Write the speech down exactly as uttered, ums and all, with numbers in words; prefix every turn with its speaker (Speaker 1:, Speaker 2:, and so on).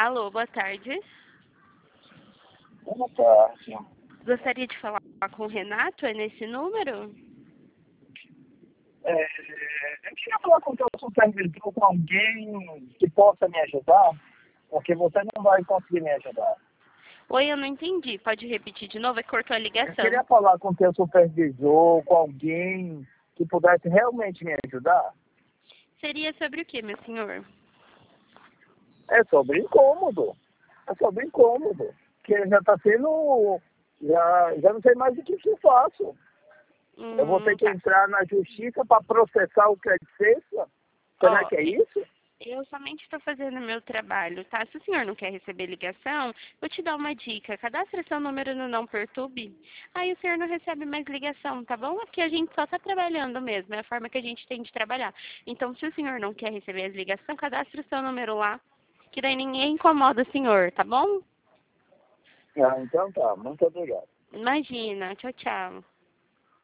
Speaker 1: Alô, boa tarde.
Speaker 2: Boa tarde.
Speaker 1: Gostaria de falar com o Renato, é nesse número?
Speaker 2: É, eu queria falar com o teu supervisor, com alguém que possa me ajudar, porque você não vai conseguir me ajudar.
Speaker 1: Oi, eu não entendi. Pode repetir de novo? É que cortou a
Speaker 2: Eu
Speaker 1: ligação.
Speaker 2: queria falar com o teu supervisor, com alguém que pudesse realmente me ajudar.
Speaker 1: Seria sobre o que, meu senhor?
Speaker 2: É sobre incômodo. É sobre incômodo. Porque já está sendo... Já, já não sei mais o que, que eu faço. Eu vou ter
Speaker 1: Hum,
Speaker 2: que
Speaker 1: tá.
Speaker 2: entrar na justiça para processar o crédito sexta? Será
Speaker 1: Ó,
Speaker 2: que é isso?
Speaker 1: eu somente estou fazendo meu trabalho, tá? Se o senhor não quer receber ligação, vou te dar uma dica. Cadastre seu número no Não Perturbe. Aí o senhor não recebe mais ligação, tá bom? Aqui a gente só está trabalhando mesmo, é a forma que a gente tem de trabalhar. Então, se o senhor não quer receber as ligações, cadastre o seu número lá, que daí ninguém incomoda o senhor, tá bom?
Speaker 2: Ah, então tá. Muito obrigado.
Speaker 1: Imagina. Tchau, tchau.